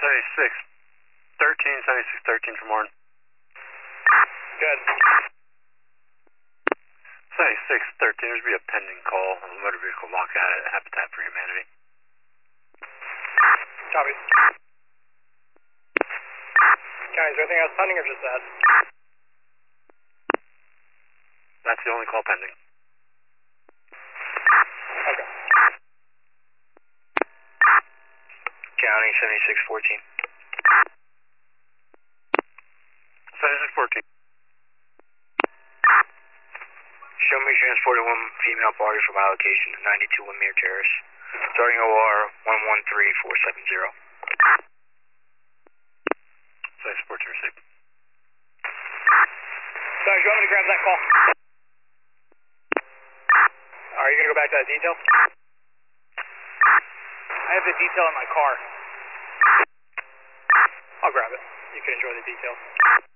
76 13, 76 13 from Warren. Good. 76 13, there's be a pending call on a motor vehicle lockout at Habitat for Humanity. Copy. County, is there anything else pending or just that? That's the only call pending. Okay. County 7614. 76 14. Show me transporting one female party from my location to 92 Windmere Terrace. Starting OR 113470. 76 14 received. So, you want me to grab that call? Are you going to go back to that detail? I have the detail in my car. I'll grab it. You can enjoy the detail.